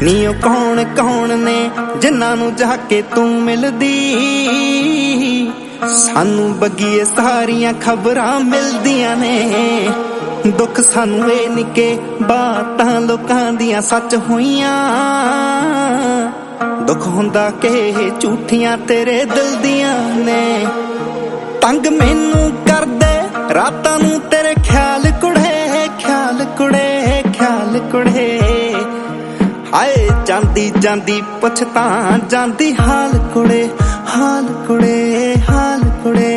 ਨੀ ਉਹ ਕੌਣ ਕੌਣ ਨੇ ਜਿਨ੍ਹਾਂ ਨੂੰ ਜਾ ਕੇ ਤੂੰ ਮਿਲਦੀ। ਸਾਨੂੰ ਬੱਗੀਏ ਸਾਰੀਆਂ ਖਬਰਾਂ ਮਿਲਦੀਆਂ ਨੇ, ਦੁੱਖ ਸਾਨੂੰ ਇਹ ਨਿੱਕੇ ਬਾਤਾਂ ਲੋਕਾਂ ਦੀਆਂ ਸੱਚ ਹੋਈਆਂ। ਦੁੱਖ ਹੁੰਦਾ ਕਿ ਝੂਠੀਆਂ ਤੇਰੇ ਦਿਲ ਦੀਆਂ ਨੇ, ਤੰਗ ਮੈਨੂੰ ਕਰਦੇ ਰਾਤਾਂ ਨੂੰ ਤੇਰੇ ਖਿਆਲ ਕੁੜੇ, ਖਿਆਲ ਕੁੜੇ, ਖਿਆਲ ਕੁੜੇ। ਹਾਏ ਜਾਂਦੀ ਜਾਂਦੀ ਪੁੱਛਤਾ ਜਾਂਦੀ ਹਾਲ ਕੁੜੇ, ਹਾਲ ਕੁੜੇ, ਹਾਲ ਕੁੜੇ।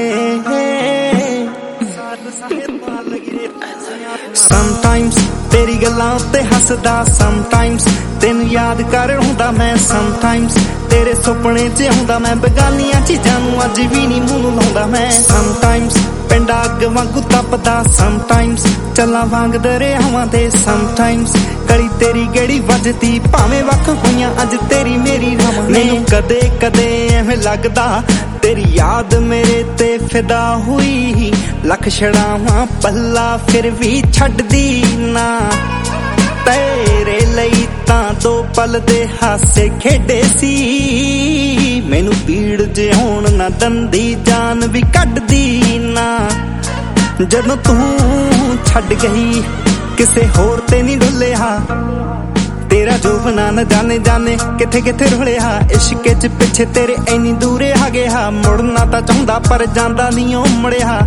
Sometimes ਤੇਰੀ ਗੱਲਾਂ ਉੱਤੇ ਹੱਸਦਾ, sometimes ਤੈਨੂੰ ਯਾਦ ਕਰ ਹੁੰਦਾ ਮੈਂ, sometimes ਤੇਰੇ ਸੁਪਨੇ 'ਚ ਆਉਂਦਾ ਮੈਂ, ਬੇਗਾਨੀਆਂ ਚੀਜ਼ਾਂ ਨੂੰ ਅੱਜ ਵੀ ਨੀ ਮੂੰਹ ਨੂੰ ਲਾਉਂਦਾ ਮੈਂ। sometimes ਪਿੰਡਾ ਅੱਗ ਵਾਂਗੂ ਤਪਦਾ, sometimes ਚੱਲਾਂ ਵਾਂਗ ਦਰਿਆਵਾਂ ਦੇ, sometimes ਗਲੀ ਤੇਰੀ ਗੇੜੀ ਵੱਜਦੀ ਭਾਵੇਂ ਵੱਖ ਹੋਈਆਂ ਅੱਜ ਤੇਰੀ ਮੇਰੀ ਰਾਵਾਂ। ਮੈਨੂੰ ਕਦੇ ਕਦੇ ਐਵੇਂ ਲੱਗਦਾ ਤੇਰੀ ਯਾਦ ਮੇਰੇ ਤੇ ਫਿਦਾ ਹੋਈ, ਲੱਖ ਛੜਾਵਾਂ ਪੱਲਾ ਫਿਰ ਵੀ ਛੱਡਦੀ ਨਾ। ਤੇਰੇ ਲਈ ਤਾਂ ਦੋ ਪਲ ਦੇ ਹਾਸੇ ਖੇਡੇ ਸੀ, ਮੈਨੂੰ ਪੀੜ ਜੇ ਹੋਣ ਨਾ ਦੰਦੀ ਜਾਨ ਵੀ ਕੱਢਦੀ ਨਾ। ਜਦੋਂ ਤੂੰ ਛੱਡ ਗਈ ਕਿਸੇ ਹੋਰ ਤੇ ਨੀ ਡੁੱਲਿਆ, ਤੇਰਾ ਜੋਬਨਾ ਨਾ ਜਾਣੇ ਜਾਣੇ ਕਿੱਥੇ ਕਿੱਥੇ ਰੁਲਿਆ। ਇਸ਼ਕੇ 'ਚ ਪਿੱਛੇ ਤੇਰੇ ਐਨੀ ਦੂਰੇ ਆ ਗਿਆ, ਮੁੜਨਾ ਤਾਂ ਚਾਹੁੰਦਾ ਪਰ ਜਾਂਦਾ ਨੀ ਉਹ ਮੁੜਿਆ।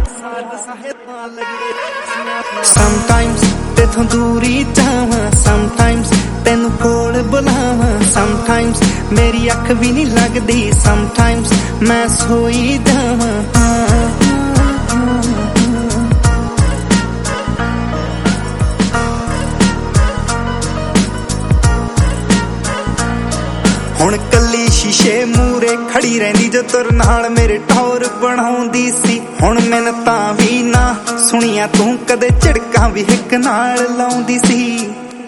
sometimes ਤੇਥੋਂ ਦੂਰੀ ਜਾਵਾਂ, sometimes ਤੈਨੂੰ ਕੋਲ ਬੁਲਾਵਾਂ, sometimes ਮੇਰੀ ਅੱਖ ਵੀ ਨੀ ਲੱਗਦੀ, sometimes ਮੈਂ ਸੋਈ ਜਾਵਾਂ। ਹੁਣ ਕੱਲੀ ਸ਼ੀਸ਼ੇ ਮੂਰੇ ਖੜੀ ਰਹਿੰਦੀ ਜੋ ਤੁਰ ਨਾਲ ਮੇਰੇ ਟੌਰ ਬਣਾਉਂਦੀ ਸੀ। ਹੁਣ ਮੈਨੂੰ ਤਾਂ ਵੀ ਨਾ ਸੁਣੀਆਂ ਤੂੰ ਕਦੇ ਝਿੜਕਾਂ ਵੀ ਹਿੱਕ ਨਾਲ ਲਾਉਂਦੀ ਸੀ।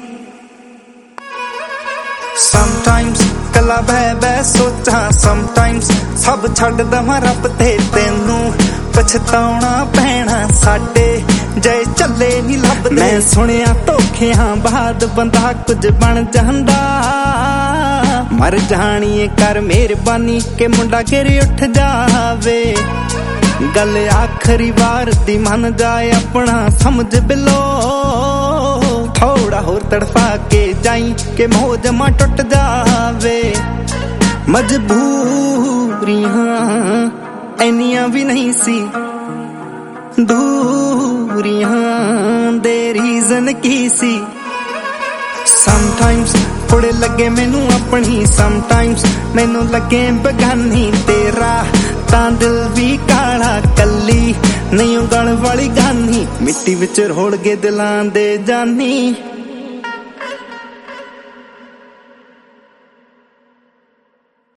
sometimes ਕੱਲਾ ਬਹਿ ਬਹਿ ਸੋਚਾਂ, sometimes ਸਭ ਛੱਡ ਦਵਾਂ ਰੱਬ ਤੇ ਤੈਨੂੰ ਪਛਤਾਉਣਾ ਪੈਣਾ, ਸਾਡੇ ਜੇ ਚੱਲੇ ਨੀ ਲੱਭਦੇ। ਮੈਂ ਸੁਣਿਆ ਧੋਖਿਆਂ ਬਾਅਦ ਬੰਦਾ ਕੁਝ ਬਣ ਜਾਂਦਾ, ਮਰ ਜਾਣੀਏ ਕਰ ਮਿਹਰਬਾਨੀ ਕਿ ਮੁੰਡਾ ਗਿਰ ਉੱਠ ਜਾਵੇ। ਗੱਲ ਆਖਰੀ ਵਾਰ ਦੀ ਮੰਨ ਜਾਏ ਆਪਣਾ ਸਮਝ ਬਿਲੋ, ਥੋੜਾ ਹੋਰ ਤੜਫਾ ਕੇ ਜਾਈ ਕਿ ਮੋਹ ਜਮਾ ਟੁੱਟ ਜਾਵੇ। ਮਜਬੂਰੀਆਂ ਐਨੀਆਂ ਵੀ ਨਹੀਂ ਸੀ, ਦੂਰੀਆਂ ਦੇ ਰੀਜ਼ਨ ਕੀ ਸੀ। sometimes ਥੋੜੇ ਲੱਗੇ ਮੈਨੂੰ ਆਪਣੀ, sometimes ਮੈਨੂੰ ਲੱਗੇ ਬੇਗਾਨੀ। ਤੇਰਾ ਤਾਂ ਦਿਲ ਵੀ ਕਾਲਾ ਕੱਲੀ ਨਹੀਂ ਉਹ ਗਲ ਵਾਲੀ ਗਾਨੀ, ਮਿੱਟੀ ਵਿੱਚ ਰੋਲ ਗਏ ਦਿਲਾਂ ਦੇ ਜਾਨੀ।